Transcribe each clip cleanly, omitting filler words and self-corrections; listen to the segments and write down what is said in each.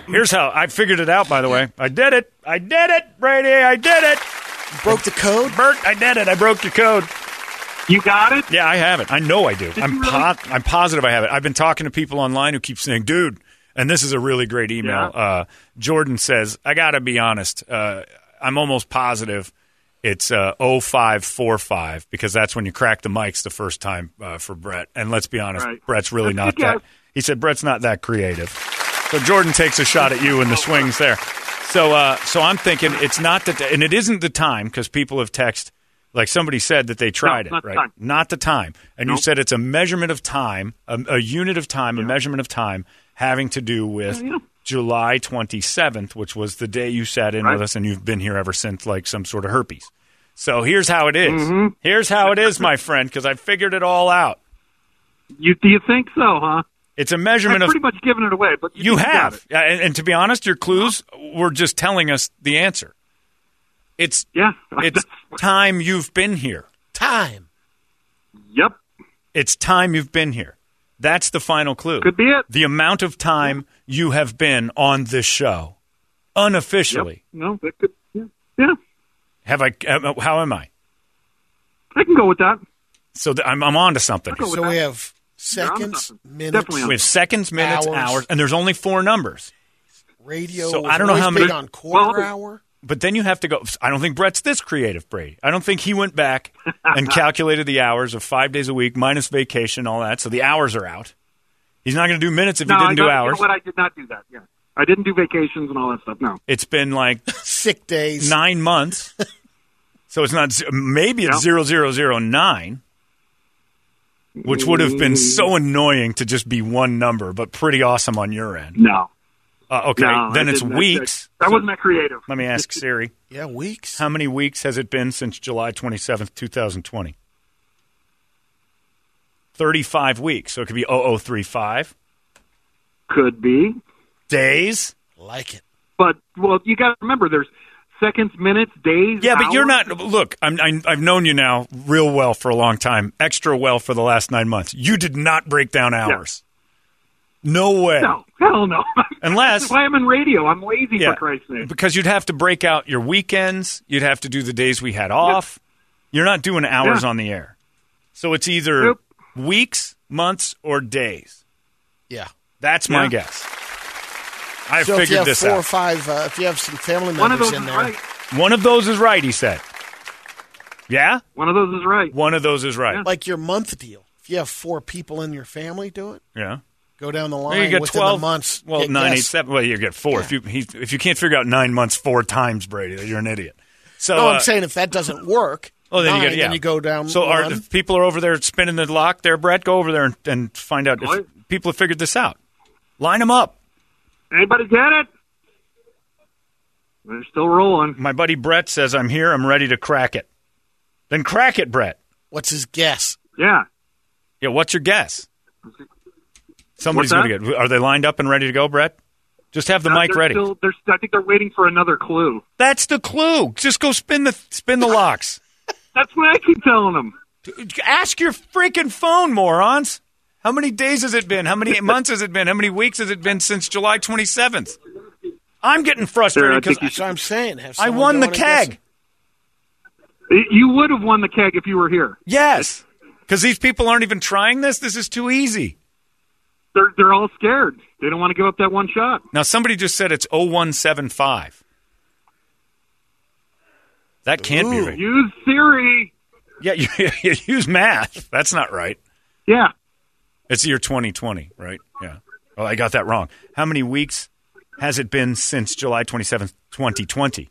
Here's how I figured it out, by the way. I did it, Brady. I did it. Broke the code? Bert, I did it. I broke the code. You got it? Yeah, I have it. I know I do. I'm positive I have it. I've been talking to people online who keep saying, dude, and this is a really great email. Yeah. Jordan says, I got to be honest. I'm almost positive it's 0545 because that's when you crack the mics the first time for Brett. And let's be honest, Right. Brett's really That's not good that. guess. He said Brett's not that creative. So Jordan takes a shot at you in the swings there. So I'm thinking it's not that, and it isn't the time because people have texted, like somebody said that they tried it, not the right? time. Not the time. And you said it's a measurement of time, a unit of time, a measurement of time having to do with July 27th, which was the day you sat in with us, and you've been here ever since, like some sort of herpes. So here's how it is. Mm-hmm. Here's how it is, my friend, because I figured it all out. Do you think so, huh? It's a measurement I've of... pretty much given it away, but You got have. it. And to be honest, your clues were just telling us the answer. It's time you've been here. Time. Yep. It's time you've been here. That's the final clue. Could be it. The amount of time you have been on this show. Unofficially. Yep. No, that could. Yeah. How am I? I can go with that. So I'm on to something. I'll go with So that. we have seconds, minutes, Definitely We have seconds, minutes, hours, and there's only 4 numbers. radio. So I don't know how big many- on quarter hour. But then you have to go. I don't think Brett's this creative, Brady. I don't think he went back and calculated the hours of 5 days a week minus vacation, all that. So the hours are out. He's not going to do minutes if he didn't do hours. You know what? I did not do that. Yeah, I didn't do vacations and all that stuff. No. It's been like Sick days. 9 months. So it's not. Maybe it's 0009, which would have been so annoying to just be one number, but pretty awesome on your end. No. Okay, No, then I it's didn't. weeks. That wasn't that creative. Let me ask Siri. Yeah, weeks. How many weeks has it been since July 27th, 2020? 35 weeks. So it could be 0035. Could be. Days? Like it. But, well, you got to remember, there's seconds, minutes, days. Yeah, but hours. you're not. Look, I've known you now real well for a long time, extra well for the last 9 months. You did not break down hours. No way. No, hell no. Unless. That's why I'm in radio. I'm lazy, Yeah, for Christ's sake. because you'd have to break out your weekends. You'd have to do the days we had off. You're not doing hours on the air. So it's either weeks, months, or days. Yeah. That's my guess. I So if you figured have this 4 or out. 5, if you have some family One of members those in is there, right. One of those is right, he said. Yeah? One of those is right. One of those is right. like your month deal. If you have 4 people in your family do it, Yeah. go down the Well, line you get within 12 the months. Well, get 9, 8, guess. 7. Well, you get 4. Yeah. If you can't figure out 9 months 4 times, Brady, you're an idiot. So No, I'm saying if that doesn't work, oh, then 9, you get then you go down So one. if people are over there spinning the lock there, Brett, go over there and find out if people have figured this out. Line them up. Anybody get it? They're still rolling. My buddy Brett says, I'm here. I'm ready to crack it. Then crack it, Brett. What's his guess? Yeah. Yeah, what's your guess? Somebody's What's going to get. Are they lined up and ready to go, Brett? Just have the mic They're ready. I think they're waiting for another clue. That's the clue. Just go spin the locks. That's what I keep telling them. Ask your freaking phone, morons. How many days has it been? How many months has it been? How many weeks has it been since July 27th? I'm getting frustrated because That's what I'm saying. Have I someone won go the in and guess keg. it. You would have won the keg if you were here. Yes. Because these people aren't even trying this. This is too easy. They're all scared. They don't want to give up that one shot. Now, somebody just said it's 0175. That can't be right. Use Siri. Yeah, you use math. That's not right. Yeah. It's the year 2020, right? Yeah. Oh, I got that wrong. How many weeks has it been since July 27th, 2020?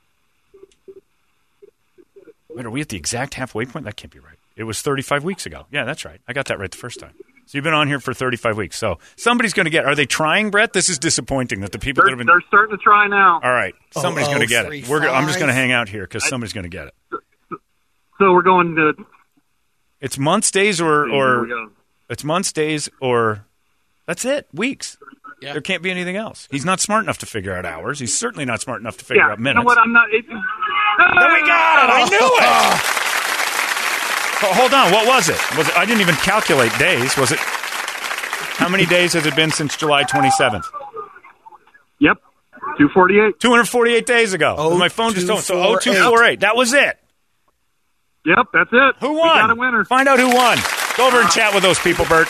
Wait, are we at the exact halfway point? That can't be right. It was 35 weeks ago. Yeah, that's right. I got that right the first time. So you've been on here for 35 weeks. So somebody's going to get. Are they trying, Brett? This is disappointing that the people that have been. They're starting to try now. All right, somebody's going to get it. 0035. I'm just going to hang out here because somebody's going to get it. So we're going to. It's months, days, Here we or go. it's months, days, or that's it. Weeks. Yeah. There can't be anything else. He's not smart enough to figure out hours. He's certainly not smart enough to figure out You minutes. know what? I'm not. Then we got it. I knew it. Oh, hold on. What was it? I didn't even calculate days. Was it? How many days has it been since July 27th? Yep. 248. 248 days ago. Oh, My phone just don't. So 248. 0248. That was it. Yep, that's it. Who We won? got a winner. Find out who won. Go over and chat with those people, Bert.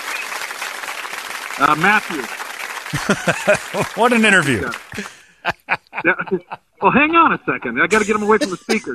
Matthew. What an interview. Yeah. Well, hang on a second. I got to get him away from the speakers.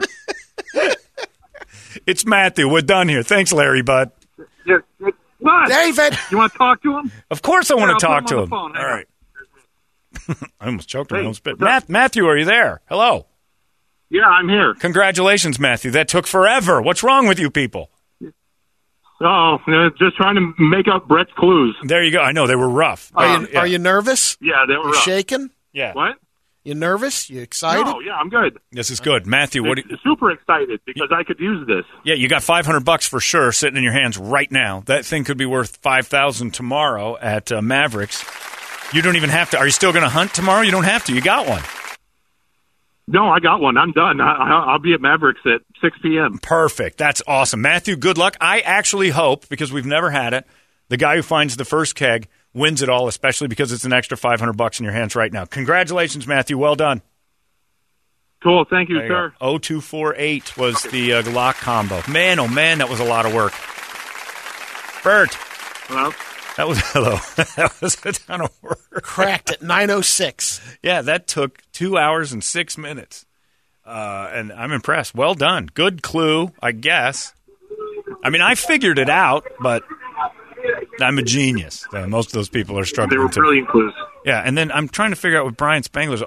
It's Matthew. We're done here. Thanks, Larry, bud. Yeah. What? David. You want to talk to him? Of course I want I'll to put talk him to on the him. phone. Hang All on. right. I almost choked on my Hey, own spit. what's up? Matthew, are you there? Hello. Yeah, I'm here. Congratulations, Matthew. That took forever. What's wrong with you people? Oh, just trying to make up Brett's clues. There you go. I know they were rough. Are you nervous? Yeah, they were You rough. shaking? Yeah. What? You nervous? You excited? No, yeah, I'm good. This is good. Matthew, what do you, Super excited because I could use this. yeah, you got $500 for sure sitting in your hands right now. That thing could be worth $5,000 tomorrow at Mavericks. You don't even have to. Are you still going to hunt tomorrow? You don't have to. You got one. No, I got one. I'm done. I'll be at Mavericks at 6 p.m. Perfect. That's awesome. Matthew, good luck. I actually hope, because we've never had it, the guy who finds the first keg wins it all, especially because it's an extra $500 in your hands right now. Congratulations, Matthew. Well done. Cool. Thank you, There you sir. go. 0248 was the lock combo. Man, oh man, that was a lot of work. Bert, Hello? that was hello. That was a ton of work. Cracked at 9:06. Yeah, that took 2 hours and 6 minutes. And I'm impressed. Well done. Good clue, I guess. I mean, I figured it out, but I'm a genius. Most of those people are They struggling were to. brilliant clues. Yeah, and then I'm trying to figure out with Brian Spangler's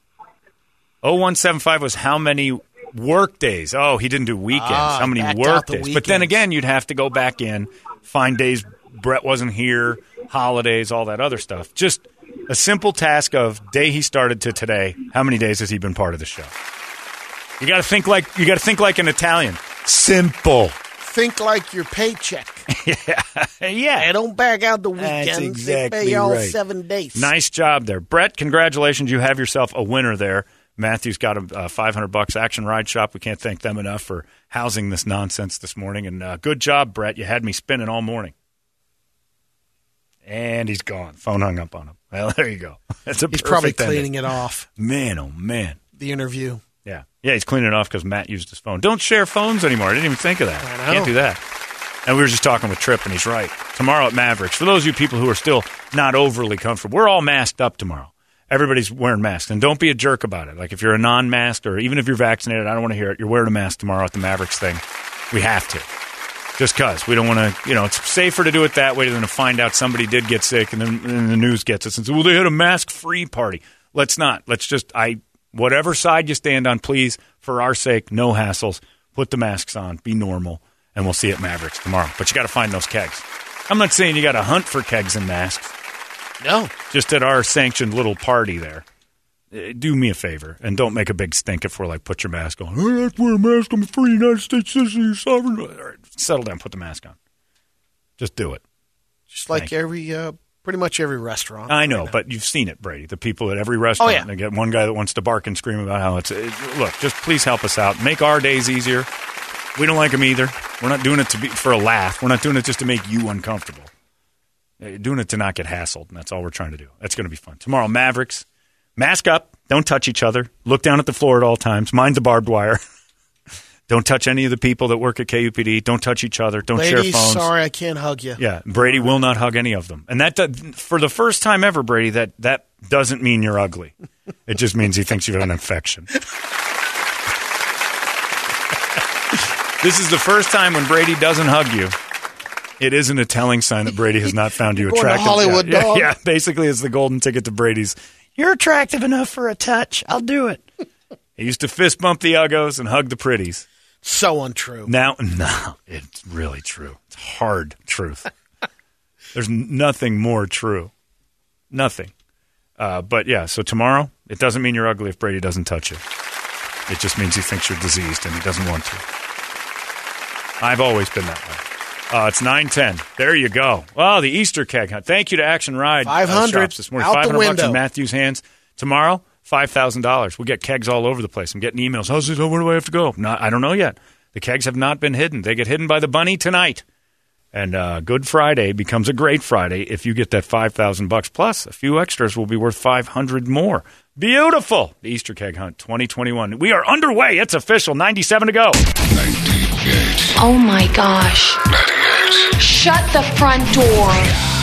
0175 was how many work days. Oh, he didn't do weekends. How many backed work out the days? But then weekends. again, you'd have to go back in, find days Brett wasn't here, holidays, all that other stuff. Just a simple task of day he started to today. How many days has he been part of the show? You got to think like an Italian. Simple. Think like your paycheck. Yeah. They don't back out the That's weekends. exactly They pay all right. 7 days. Nice job there. Brett, congratulations. You have yourself a winner there. Matthew's got a $500 Action Ride Shop. We can't thank them enough for housing this nonsense this morning. And good job, Brett. You had me spinning all morning. And he's gone. Phone hung up on him. Well, there you go. That's a He's probably perfect ending. cleaning it off, Man, oh, man. the interview. Yeah. Yeah, he's cleaning it off because Matt used his phone. Don't share phones anymore. I didn't even think of that. I know. Can't do that. And we were just talking with Tripp, and he's right. Tomorrow at Mavericks, for those of you people who are still not overly comfortable, we're all masked up tomorrow. Everybody's wearing masks. And don't be a jerk about it. Like, if you're a non-masked or even if you're vaccinated, I don't want to hear it. You're wearing a mask tomorrow at the Mavericks thing. We have to. Just because. We don't want to, it's safer to do it that way than to find out somebody did get sick and then the news gets us and says, well, they had a mask-free party. Let's not. Let's just, whatever side you stand on, please, for our sake, no hassles. Put the masks on. Be normal. And we'll see you at Mavericks tomorrow. But you got to find those kegs. I'm not saying you got to hunt for kegs and masks. No. Just at our sanctioned little party there. Do me a favor and don't make a big stink if we're like, put your mask on. I have to wear a mask. I'm a free United States citizen. You're sovereign. All right, settle down. Put the mask on. Just do it. Just like Thank pretty much every restaurant. I know, but you've seen it, Brady. The people at every restaurant. Oh, yeah. They get one guy that wants to bark and scream about how look, just please help us out. Make our days easier. We don't like them either. We're not doing it for a laugh. We're not doing it just to make you uncomfortable. You're doing it to not get hassled, and that's all we're trying to do. That's going to be fun. Tomorrow, Mavericks. Mask up. Don't touch each other. Look down at the floor at all times. Mind the barbed wire. Don't touch any of the people that work at KUPD. Don't touch each other. Don't share Ladies, phones. sorry, I can't hug you. Yeah, Brady will not hug any of them. And that for the first time ever, Brady, that doesn't mean you're ugly. It just means he thinks you have an infection. This is the first time when Brady doesn't hug you. It isn't a telling sign that Brady has not found you Going to attractive. Hollywood, yeah, dog. yeah, basically it's the golden ticket to Brady's. You're attractive enough for a touch. I'll do it. He used to fist bump the uggos and hug the pretties. So untrue. Now, no, it's really true. It's hard truth. There's nothing more true. Nothing. But, yeah, so tomorrow, it doesn't mean you're ugly if Brady doesn't touch you. It just means he thinks you're diseased and he doesn't want to. I've always been that way. It's 9:10. There you go. Oh, the Easter keg hunt. Thank you to Action Ride. 500 shops this morning. out the $500 window. in Matthew's hands. Tomorrow, $5,000. We'll get kegs all over the place. I'm getting emails. How's this? Where do I have to go? I don't know yet. The kegs have not been hidden. They get hidden by the bunny tonight. And Good Friday becomes a great Friday if you get that $5,000 plus. A few extras will be worth $500 more. Beautiful. The Easter Keg Hunt 2021. We are underway. It's official. 97 to go. 98. Oh, my gosh. 98. Shut the front door.